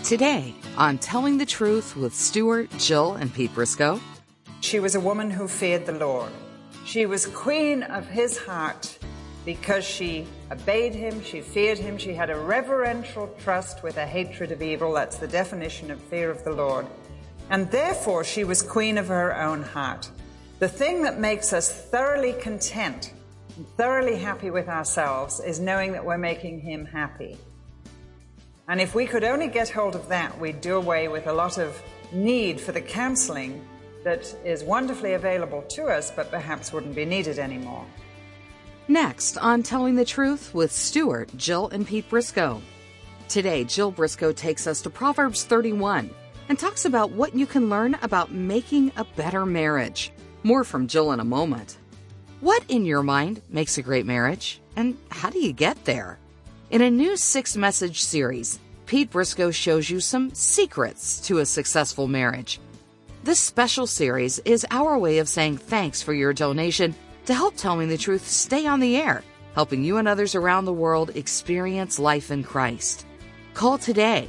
Today on Telling the Truth with Stuart, Jill, and Pete Briscoe. She was a woman who feared the Lord. She was queen of his heart because she obeyed him, she feared him, she had a reverential trust with a hatred of evil. That's the definition of fear of the Lord. And therefore she was queen of her own heart. The thing that makes us thoroughly content and thoroughly happy with ourselves is knowing that we're making him happy. And if we could only get hold of that, we'd do away with a lot of need for the counseling that is wonderfully available to us, but perhaps wouldn't be needed anymore. Next on Telling the Truth with Stuart, Jill, and Pete Briscoe. Today, Jill Briscoe takes us to Proverbs 31 and talks about what you can learn about making a better marriage. More from Jill in a moment. What, in your mind, makes a great marriage? And how do you get there? In a new 6-message series, Pete Briscoe shows you some secrets to a successful marriage. This special series is our way of saying thanks for your donation to help Telling the Truth stay on the air, helping you and others around the world experience life in Christ. Call today,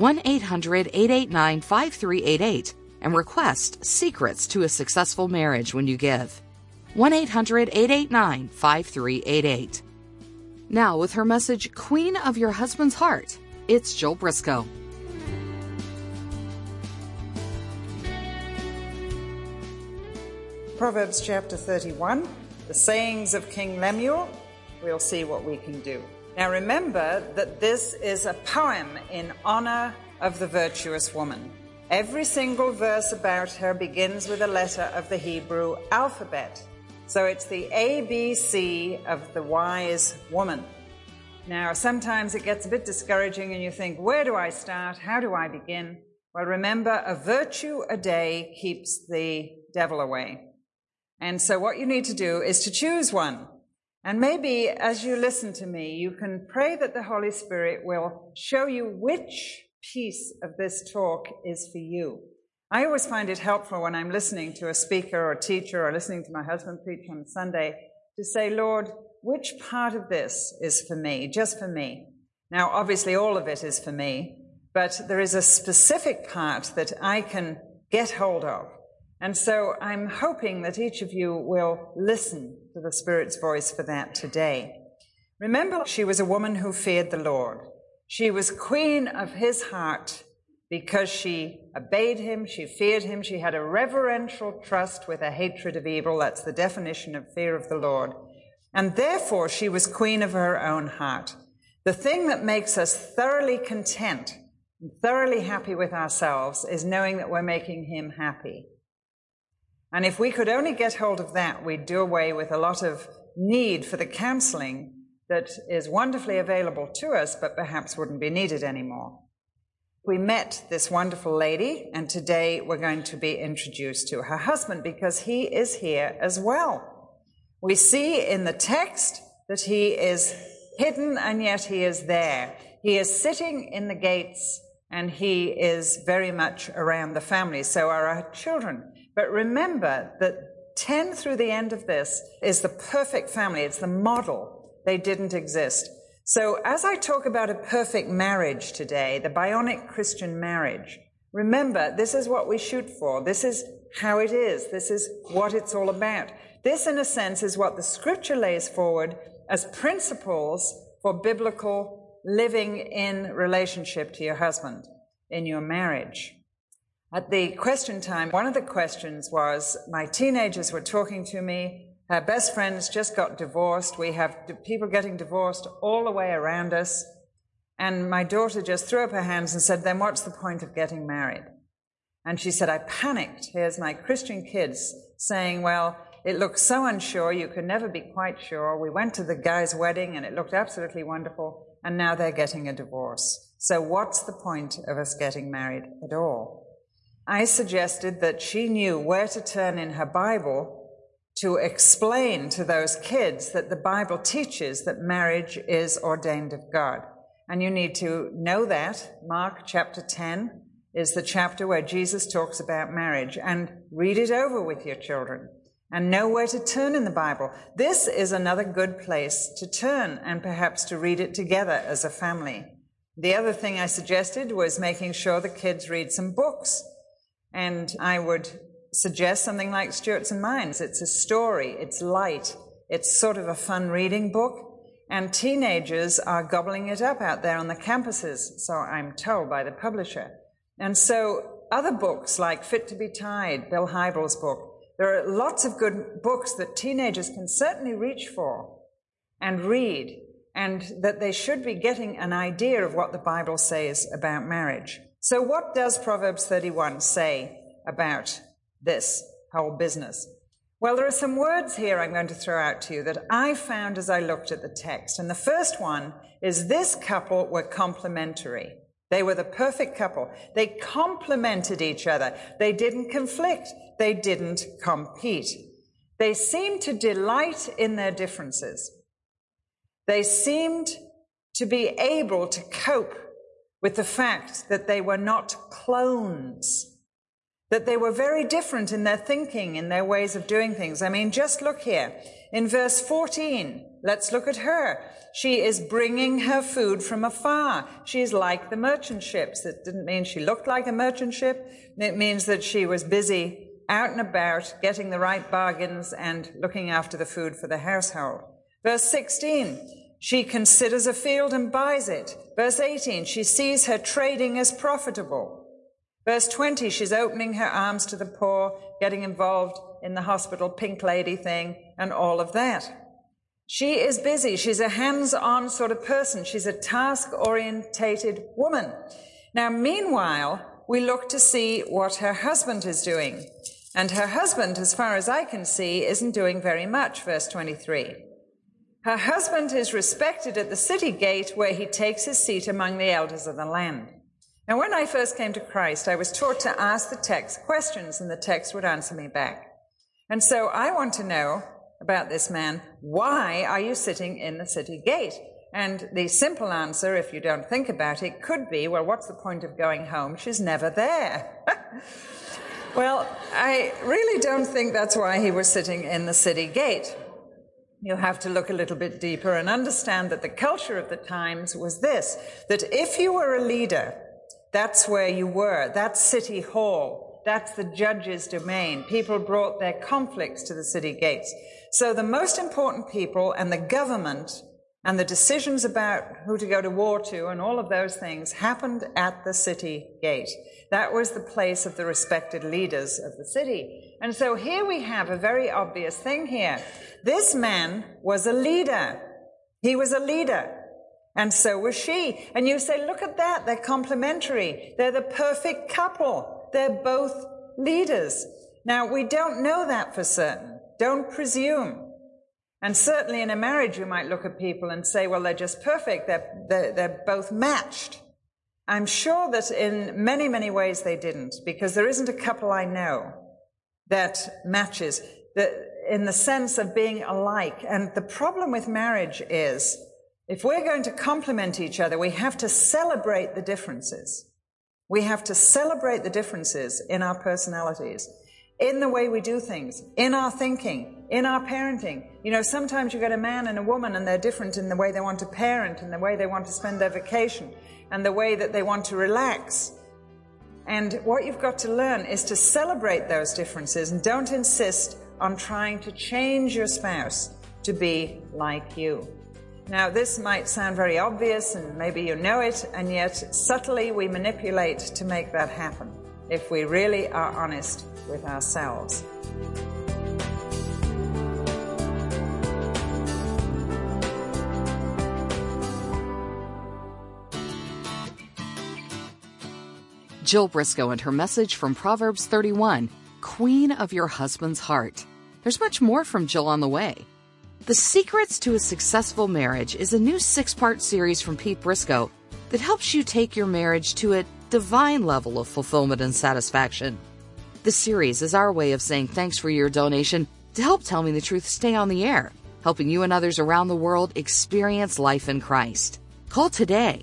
1-800-889-5388, and request secrets to a successful marriage when you give. 1-800-889-5388. Now, with her message, Queen of Your Husband's Heart, it's Jill Briscoe. Proverbs chapter 31, the sayings of King Lemuel. We'll see what we can do. Now remember that this is a poem in honor of the virtuous woman. Every single verse about her begins with a letter of the Hebrew alphabet. So it's the ABC of the wise woman. Now sometimes it gets a bit discouraging and you think, where do I start? How do I begin? Well, remember, a virtue a day keeps the devil away. And so what you need to do is to choose one. And maybe as you listen to me, you can pray that the Holy Spirit will show you which piece of this talk is for you. I always find it helpful when I'm listening to a speaker or a teacher or listening to my husband preach on Sunday to say, Lord, which part of this is for me, just for me? Now, obviously, all of it is for me, but there is a specific part that I can get hold of. And so I'm hoping that each of you will listen to the Spirit's voice for that today. Remember, she was a woman who feared the Lord. She was queen of his heart because she obeyed him, she feared him, she had a reverential trust with a hatred of evil. That's the definition of fear of the Lord. And therefore, she was queen of her own heart. The thing that makes us thoroughly content and thoroughly happy with ourselves is knowing that we're making him happy. And if we could only get hold of that, we'd do away with a lot of need for the counseling that is wonderfully available to us, but perhaps wouldn't be needed anymore. We met this wonderful lady, and today we're going to be introduced to her husband because he is here as well. We see in the text that he is hidden and yet he is there. He is sitting in the gates and he is very much around the family. So are our children. But remember that 10 through the end of this is the perfect family. It's the model. They didn't exist. So as I talk about a perfect marriage today, the bionic Christian marriage, remember, this is what we shoot for. This is how it is. This is what it's all about. This, in a sense, is what the Scripture lays forward as principles for biblical living in relationship to your husband in your marriage. At the question time, one of the questions was, my teenagers were talking to me, her best friends just got divorced, we have people getting divorced all the way around us, and my daughter just threw up her hands and said, then what's the point of getting married? And she said, I panicked. Here's my Christian kids saying, well, it looks so unsure, you could never be quite sure. We went to the guy's wedding and it looked absolutely wonderful, and now they're getting a divorce. So what's the point of us getting married at all? I suggested that she knew where to turn in her Bible to explain to those kids that the Bible teaches that marriage is ordained of God. And you need to know that. Mark chapter 10 is the chapter where Jesus talks about marriage. And read it over with your children and know where to turn in the Bible. This is another good place to turn and perhaps to read it together as a family. The other thing I suggested was making sure the kids read some books. And I would suggest something like Stuarts and Minds. It's a story, it's light, it's sort of a fun reading book, and teenagers are gobbling it up out there on the campuses, so I'm told by the publisher. And so other books like Fit to be Tied, Bill Hybels' book, there are lots of good books that teenagers can certainly reach for and read, and that they should be getting an idea of what the Bible says about marriage. So what does Proverbs 31 say about this whole business? Well, there are some words here I'm going to throw out to you that I found as I looked at the text. And the first one is this couple were complementary. They were the perfect couple. They complemented each other. They didn't conflict. They didn't compete. They seemed to delight in their differences. They seemed to be able to cope with the fact that they were not clones, that they were very different in their thinking, in their ways of doing things. I mean, just look here. In verse 14, let's look at her. She is bringing her food from afar. She is like the merchant ships. That didn't mean she looked like a merchant ship. It means that she was busy out and about, getting the right bargains and looking after the food for the household. Verse 16, she considers a field and buys it. Verse 18, she sees her trading as profitable. Verse 20, she's opening her arms to the poor, getting involved in the hospital pink lady thing and all of that. She is busy. She's a hands-on sort of person. She's a task-orientated woman. Now, meanwhile, we look to see what her husband is doing. And her husband, as far as I can see, isn't doing very much, verse 23. Her husband is respected at the city gate where he takes his seat among the elders of the land. Now, when I first came to Christ, I was taught to ask the text questions, and the text would answer me back. And so I want to know about this man, why are you sitting in the city gate? And the simple answer, if you don't think about it, could be, well, what's the point of going home? She's never there. Well, I really don't think that's why he was sitting in the city gate. You'll have to look a little bit deeper and understand that the culture of the times was this, that if you were a leader, that's where you were. That's City Hall. That's the judge's domain. People brought their conflicts to the city gates. So the most important people and the government and the decisions about who to go to war to and all of those things happened at the city gate. That was the place of the respected leaders of the city. And so here we have a very obvious thing here. This man was a leader. He was a leader. And so was she. And you say, look at that. They're complementary. They're the perfect couple. They're both leaders. Now, we don't know that for certain. Don't presume. And certainly in a marriage, you might look at people and say, well, they're just perfect. They're both matched. I'm sure that in many, many ways they didn't, because there isn't a couple I know that matches in the sense of being alike. And the problem with marriage is, if we're going to complement each other, we have to celebrate the differences. We have to celebrate the differences in our personalities, in the way we do things, in our thinking, in our parenting. You know, sometimes you get a man and a woman and they're different in the way they want to parent and the way they want to spend their vacation and the way that they want to relax. And what you've got to learn is to celebrate those differences and don't insist on trying to change your spouse to be like you. Now, this might sound very obvious, and maybe you know it, and yet subtly we manipulate to make that happen if we really are honest with ourselves. Jill Briscoe and her message from Proverbs 31, Queen of Your Husband's Heart. There's much more from Jill on the way. The Secrets to a Successful Marriage is a new 6-part series from Pete Briscoe that helps you take your marriage to a divine level of fulfillment and satisfaction. This series is our way of saying thanks for your donation to help Telling the Truth stay on the air, helping you and others around the world experience life in Christ. Call today,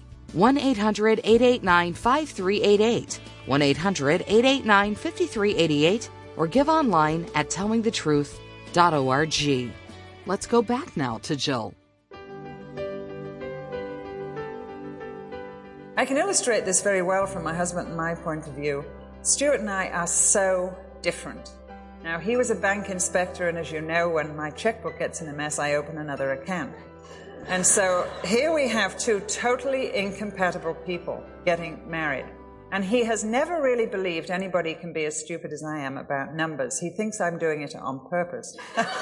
1-800-889-5388, 1-800-889-5388, or give online at tellingthetruth.org. Let's go back now to Jill. I can illustrate this very well from my husband and my point of view. Stuart and I are so different. Now, he was a bank inspector, and as you know, when my checkbook gets in a mess, I open another account. And so here we have two totally incompatible people getting married. And he has never really believed anybody can be as stupid as I am about numbers. He thinks I'm doing it on purpose.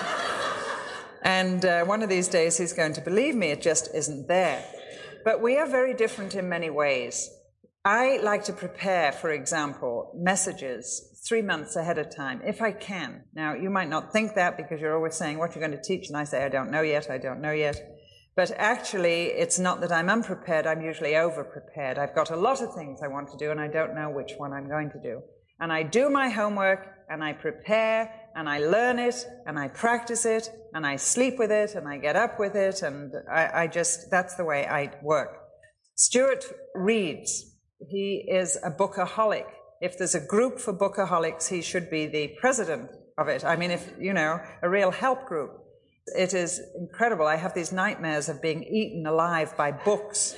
And one of these days he's going to believe me. It just isn't there. But we are very different in many ways. I like to prepare, for example, messages 3 months ahead of time, if I can. Now, you might not think that because you're always saying what you're going to teach, and I say, I don't know yet, I don't know yet. But actually, it's not that I'm unprepared, I'm usually over-prepared. I've got a lot of things I want to do, and I don't know which one I'm going to do. And I do my homework, and I prepare, and I learn it, and I practice it, and I sleep with it, and I get up with it, and that's the way I work. Stuart reads. He is a bookaholic. If there's a group for bookaholics, he should be the president of it. I mean, if, you know, a real help group. It is incredible. I have these nightmares of being eaten alive by books.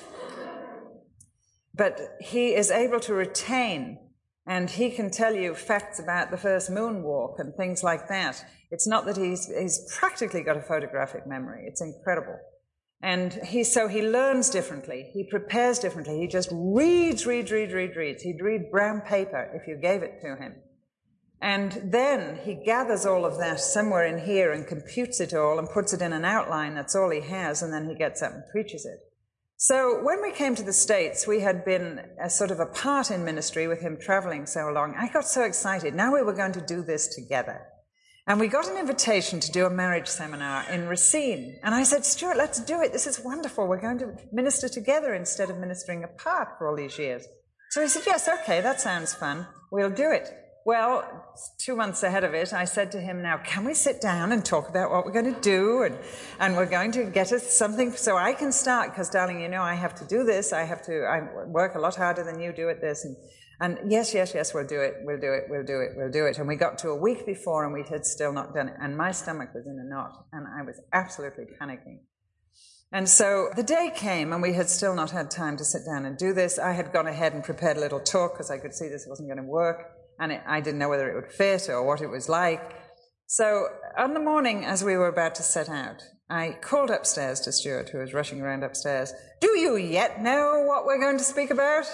But he is able to retain, and he can tell you facts about the first moonwalk and things like that. It's not that he's practically got a photographic memory. It's incredible. And so he learns differently. He prepares differently. He just reads. He'd read brown paper if you gave it to him. And then he gathers all of that somewhere in here and computes it all and puts it in an outline. That's all he has, and then he gets up and preaches it. So when we came to the States, we had been a sort of apart in ministry with him traveling so long. I got so excited. Now we were going to do this together. And we got an invitation to do a marriage seminar in Racine. And I said, Stuart, let's do it. This is wonderful. We're going to minister together instead of ministering apart for all these years. So he said, yes, okay, that sounds fun. We'll do it. Well, 2 months ahead of it, I said to him, now, can we sit down and talk about what we're going to do? And we're going to get us something so I can start, because, darling, you know, I have to do this. I work a lot harder than you do at this. And yes, we'll do it. And we got to a week before, and we had still not done it. And my stomach was in a knot, and I was absolutely panicking. And so the day came, and we had still not had time to sit down and do this. I had gone ahead and prepared a little talk, because I could see this wasn't going to work. And I didn't know whether it would fit or what it was like. So on the morning, as we were about to set out, I called upstairs to Stuart, who was rushing around upstairs. Do you yet know what we're going to speak about?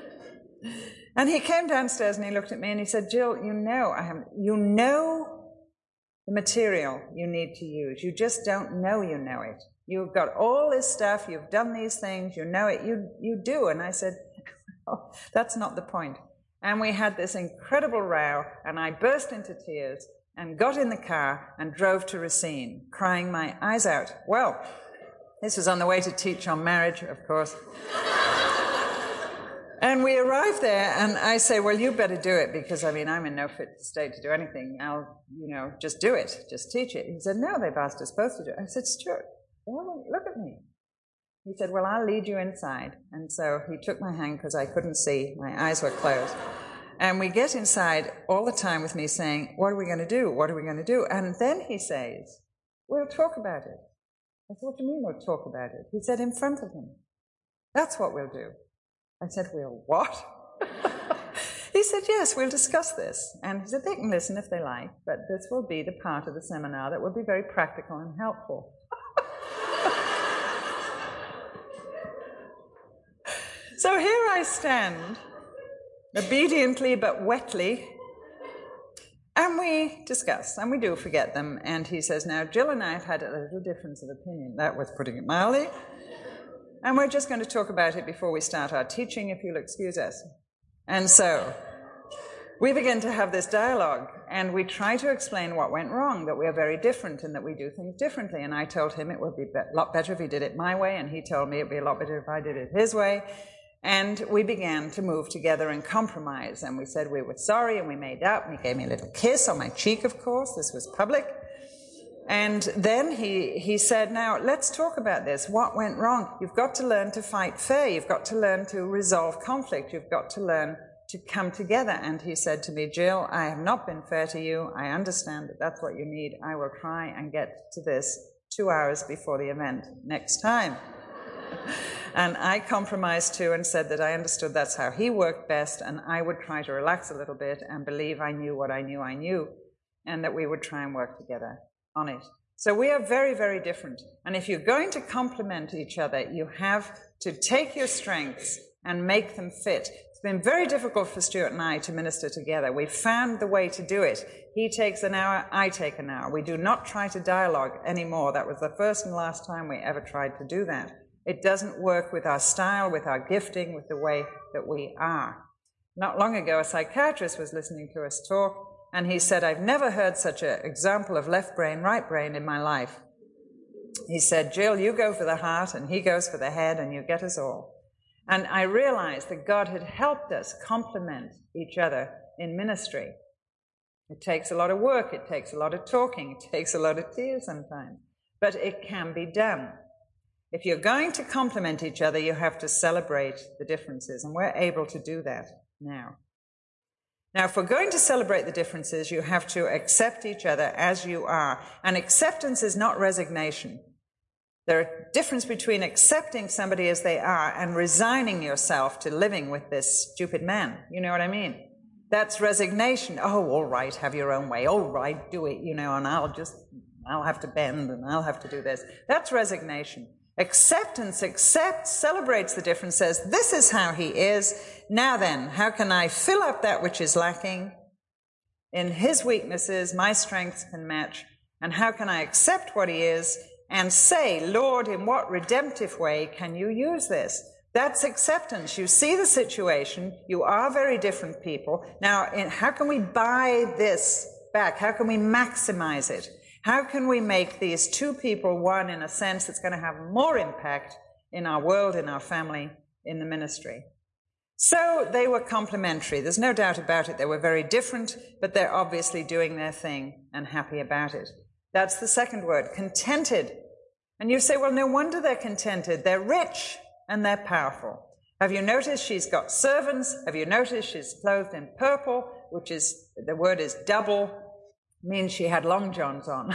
And he came downstairs and he looked at me and he said, Jill, you know the material you need to use. You just don't know you know it. You've got all this stuff. You've done these things. You know it. You do. And I said, well, that's not the point. And we had this incredible row, and I burst into tears and got in the car and drove to Racine, crying my eyes out. Well, this was on the way to teach on marriage, of course. And we arrived there, and I say, well, you better do it, because, I mean, I'm in no fit state to do anything. I'll, just do it. Just teach it. He said, no, they've asked us both to do it. I said, Stuart, look at me. He said, well, I'll lead you inside. And so he took my hand because I couldn't see. My eyes were closed. And we get inside all the time with me saying, what are we going to do? What are we going to do? And then he says, we'll talk about it. I said, what do you mean we'll talk about it? He said, in front of him. That's what we'll do. I said, we'll what? He said, yes, we'll discuss this. And he said, they can listen if they like, but this will be the part of the seminar that will be very practical and helpful. So here I stand, obediently but wetly, and we discuss, and we do forget them. And he says, now, Jill and I have had a little difference of opinion. That was putting it mildly. And we're just going to talk about it before we start our teaching, if you'll excuse us. And so we begin to have this dialogue, and we try to explain what went wrong, that we are very different and that we do things differently. And I told him it would be a lot better if he did it my way, and he told me it would be a lot better if I did it his way. And we began to move together and compromise. And we said we were sorry, and we made up, and he gave me a little kiss on my cheek, of course. This was public. And then he said, now, let's talk about this. What went wrong? You've got to learn to fight fair. You've got to learn to resolve conflict. You've got to learn to come together. And he said to me, Jill, I have not been fair to you. I understand that that's what you need. I will try and get to this 2 hours before the event next time. And I compromised too and said that I understood that's how he worked best, and I would try to relax a little bit and believe I knew what I knew, and that we would try and work together on it. So we are very, very different. And if you're going to complement each other, you have to take your strengths and make them fit. It's been very difficult for Stuart and I to minister together. We've found the way to do it. He takes an hour, I take an hour. We do not try to dialogue anymore. That was the first and last time we ever tried to do that. It doesn't work with our style, with our gifting, with the way that we are. Not long ago, a psychiatrist was listening to us talk, and he said, I've never heard such an example of left brain, right brain in my life. He said, Jill, you go for the heart, and he goes for the head, and you get us all. And I realized that God had helped us complement each other in ministry. It takes a lot of work, it takes a lot of talking, it takes a lot of tears sometimes, but it can be done. If you're going to complement each other, you have to celebrate the differences, and we're able to do that now. Now, if we're going to celebrate the differences, you have to accept each other as you are. And acceptance is not resignation. There's a difference between accepting somebody as they are and resigning yourself to living with this stupid man. You know what I mean? That's resignation. Oh, all right, have your own way. All right, do it, and I'll have to bend and I'll have to do this. That's resignation. Acceptance celebrates the difference, says, this is how he is. Now then, how can I fill up that which is lacking? In his weaknesses, my strengths can match. And how can I accept what he is and say, Lord, in what redemptive way can you use this? That's acceptance. You see the situation. You are very different people. Now, how can we buy this back? How can we maximize it? How can we make these two people one in a sense that's going to have more impact in our world, in our family, in the ministry? So they were complementary. There's no doubt about it. They were very different, but they're obviously doing their thing and happy about it. That's the second word, contented. And you say, well, no wonder they're contented. They're rich and they're powerful. Have you noticed she's got servants? Have you noticed she's clothed in purple, which is, the word is double, means she had long johns on.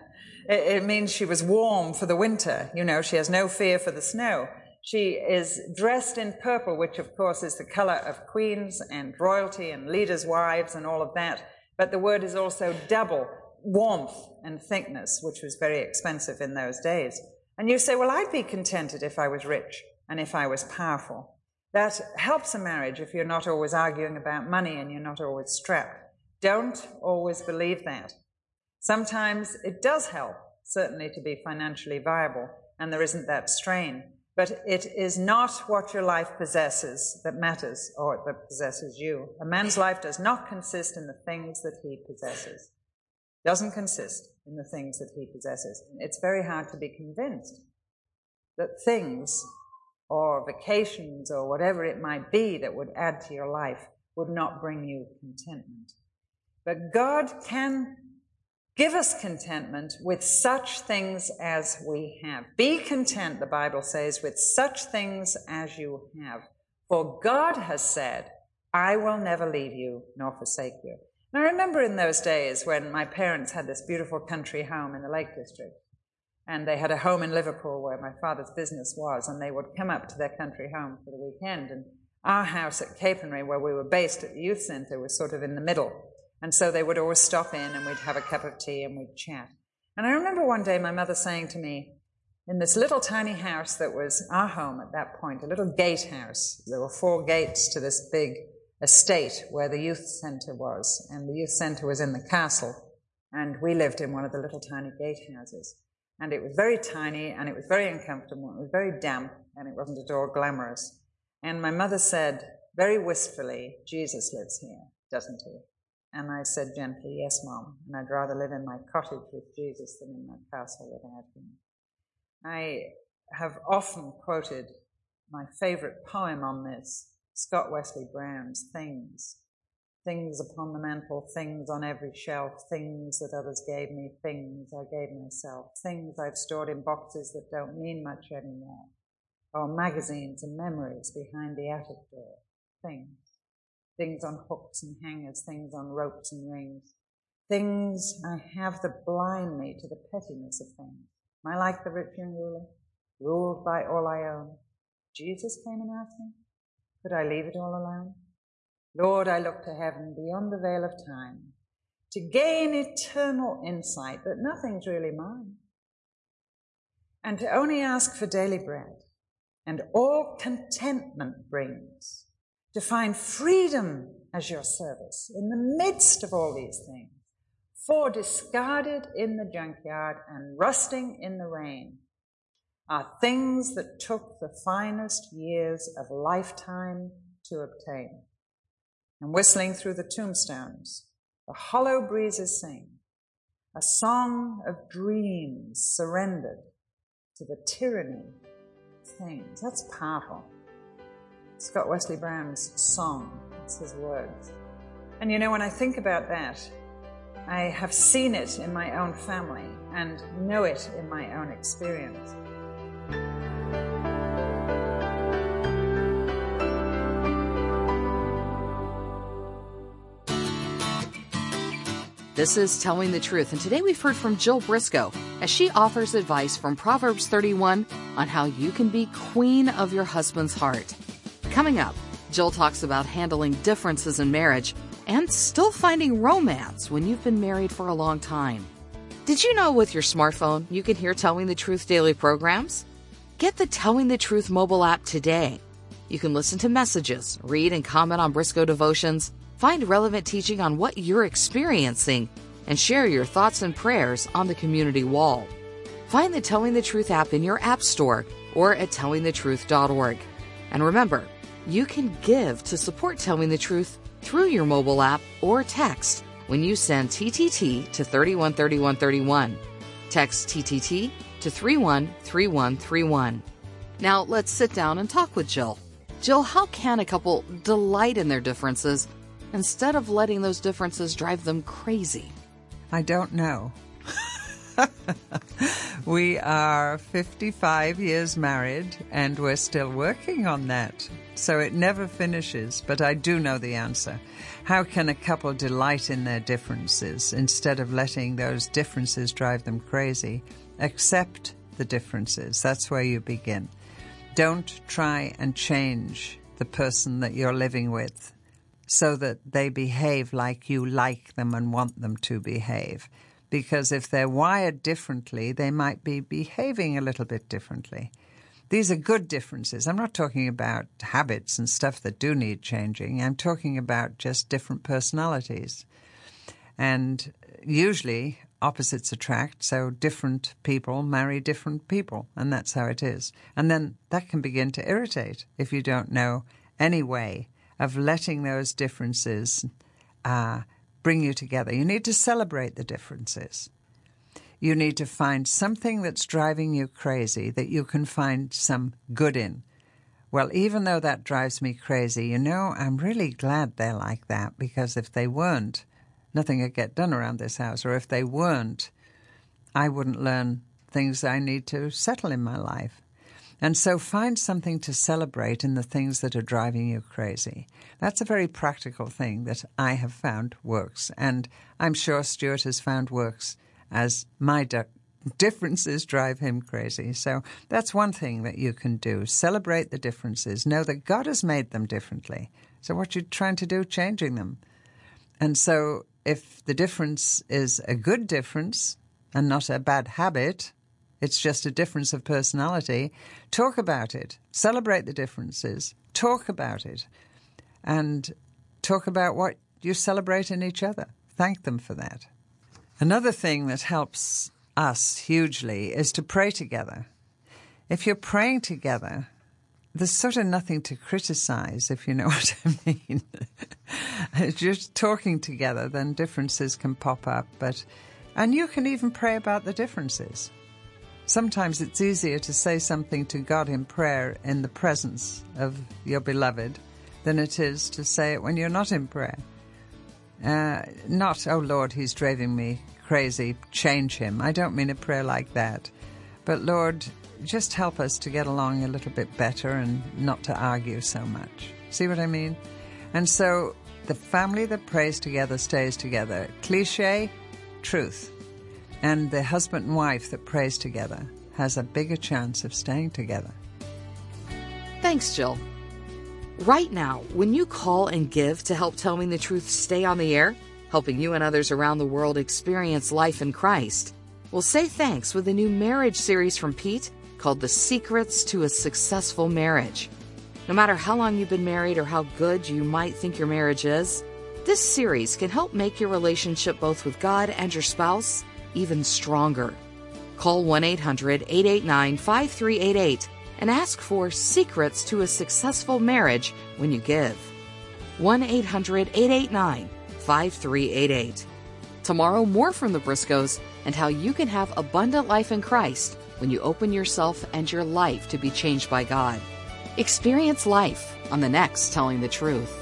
It means she was warm for the winter. She has no fear for the snow. She is dressed in purple, which of course is the color of queens and royalty and leaders' wives and all of that. But the word is also double, warmth and thickness, which was very expensive in those days. And you say, well, I'd be contented if I was rich and if I was powerful. That helps a marriage if you're not always arguing about money and you're not always strapped. Don't always believe that. Sometimes it does help, certainly, to be financially viable, and there isn't that strain. But it is not what your life possesses that matters, or that possesses you. A man's life does not consist in the things that he possesses. It doesn't consist in the things that he possesses. It's very hard to be convinced that things, or vacations, or whatever it might be that would add to your life, would not bring you contentment. But God can give us contentment with such things as we have. Be content, the Bible says, with such things as you have. For God has said, I will never leave you nor forsake you. And I remember in those days when my parents had this beautiful country home in the Lake District. And they had a home in Liverpool where my father's business was. And they would come up to their country home for the weekend. And our house at Capernwray, where we were based at the youth centre, was sort of in the middle. And so they would always stop in and we'd have a cup of tea and we'd chat. And I remember one day my mother saying to me, in this little tiny house that was our home at that point, a little gatehouse, there were 4 gates to this big estate where the youth centre was. And the youth centre was in the castle. And we lived in one of the little tiny gatehouses. And it was very tiny and it was very uncomfortable. And it was very damp and it wasn't at all glamorous. And my mother said very wistfully, Jesus lives here, doesn't he? And I said gently, yes, Mom, and I'd rather live in my cottage with Jesus than in my castle without him. I have often quoted my favorite poem on this, Scott Wesley Brown's Things. Things upon the mantel, things on every shelf, things that others gave me, things I gave myself, things I've stored in boxes that don't mean much anymore, or magazines and memories behind the attic door, things. Things on hooks and hangers, things on ropes and rings. Things I have that blind me to the pettiness of things. Am I like the rich young ruler? ruled by all I own. Jesus came and asked me, could I leave it all alone? Lord, I look to heaven beyond the veil of time to gain eternal insight that nothing's really mine, and to only ask for daily bread and all contentment brings, to find freedom as your service in the midst of all these things, for discarded in the junkyard and rusting in the rain are things that took the finest years of lifetime to obtain. And whistling through the tombstones, the hollow breezes sing a song of dreams surrendered to the tyranny of things. That's powerful. Scott Wesley Brown's song, it's his words. And you know, when I think about that, I have seen it in my own family and know it in my own experience. This is Telling the Truth, and today we've heard from Jill Briscoe as she offers advice from Proverbs 31 on how you can be queen of your husband's heart. Coming up, Jill talks about handling differences in marriage and still finding romance when you've been married for a long time. Did you know with your smartphone you can hear Telling the Truth daily programs? Get the Telling the Truth mobile app today. You can listen to messages, read and comment on Briscoe devotions, find relevant teaching on what you're experiencing, and share your thoughts and prayers on the community wall. Find the Telling the Truth app in your app store or at tellingthetruth.org. And remember, you can give to support Telling the Truth through your mobile app or text when you send TTT to 313131. Text TTT to 313131. Now let's sit down and talk with Jill. Jill, how can a couple delight in their differences instead of letting those differences drive them crazy? I don't know. We are 55 years married, and we're still working on that. So it never finishes, but I do know the answer. How can a couple delight in their differences instead of letting those differences drive them crazy? Accept the differences. That's where you begin. Don't try and change the person that you're living with so that they behave like you like them and want them to behave. Because if they're wired differently, they might be behaving a little bit differently. These are good differences. I'm not talking about habits and stuff that do need changing. I'm talking about just different personalities. And usually opposites attract, so different people marry different people, and that's how it is. And then that can begin to irritate if you don't know any way of letting those differences bring you together. You need to celebrate the differences. You need to find something that's driving you crazy that you can find some good in. Well, even though that drives me crazy, you know, I'm really glad they're like that, because if they weren't, nothing would get done around this house. Or if they weren't, I wouldn't learn things I need to settle in my life. And so find something to celebrate in the things that are driving you crazy. That's a very practical thing that I have found works. And I'm sure Stuart has found works as my differences drive him crazy. So that's one thing that you can do. Celebrate the differences. Know that God has made them differently. So what you're trying to do, changing them. And so if the difference is a good difference and not a bad habit, it's just a difference of personality, talk about it. Celebrate the differences. Talk about it. And talk about what you celebrate in each other. Thank them for that. Another thing that helps us hugely is to pray together. If you're praying together, there's sort of nothing to criticize, if you know what I mean. If you're talking together, then differences can pop up. And you can even pray about the differences. Sometimes it's easier to say something to God in prayer in the presence of your beloved than it is to say it when you're not in prayer. Not, oh Lord, he's driving me crazy, change him. I don't mean a prayer like that. But Lord, just help us to get along a little bit better and not to argue so much. See what I mean? And so the family that prays together stays together. Cliché, truth. And the husband and wife that prays together has a bigger chance of staying together. Thanks, Jill. Right now, when you call and give to help Telling the Truth stay on the air, helping you and others around the world experience life in Christ, we'll say thanks with a new marriage series from Pete called The Secrets to a Successful Marriage. No matter how long you've been married or how good you might think your marriage is, this series can help make your relationship both with God and your spouse even stronger. Call 1-800-889-5388 and ask for Secrets to a Successful Marriage when you give. 1-800-889-5388. Tomorrow, more from the Briscoes and how you can have abundant life in Christ when you open yourself and your life to be changed by God. Experience life on the next Telling the Truth.